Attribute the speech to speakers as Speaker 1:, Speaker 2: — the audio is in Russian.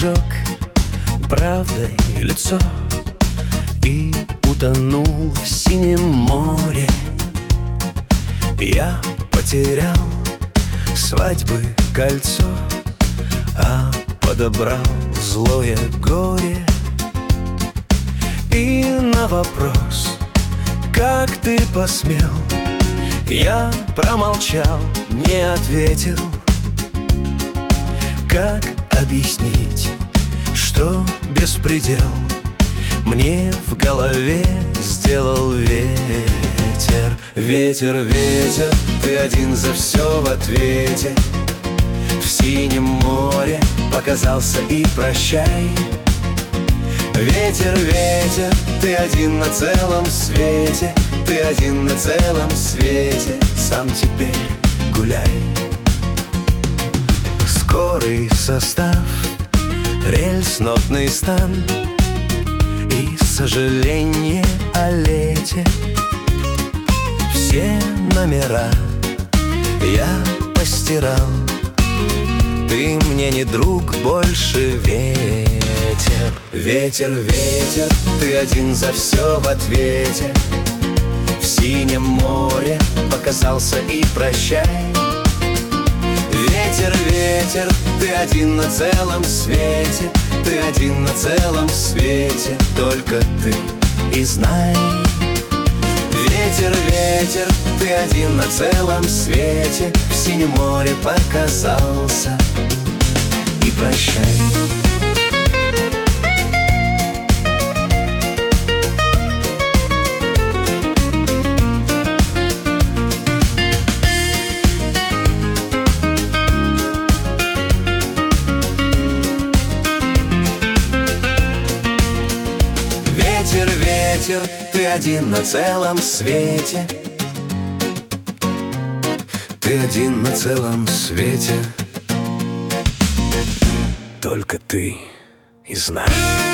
Speaker 1: сжег правдой лицо и утонул в синем море. Я потерял свадьбы кольцо, а подобрал злое горе. И на вопрос, как ты посмел, я промолчал, не ответил. Как объяснить, что беспредел мне в голове сделал ветер? Ветер, ветер, ты один за все в ответе. В синем море показался и прощай. Ветер, ветер, ты один на целом свете. Ты один на целом свете, сам теперь гуляй. Скорый состав, рельс, нотный стан и сожаление о лете. Все номера я постирал. Ты мне не друг, больше ветер. Ветер, ветер, ты один за все в ответе. В синем море показался и прощай. Ветер, ветер, ты один на целом свете. Ты один на целом свете, только ты и знай. Ветер, ветер, ты один на целом свете. В синем море показался и прощай. Ветер, ветер, ты один на целом свете. Ты один на целом свете, только ты и знаешь.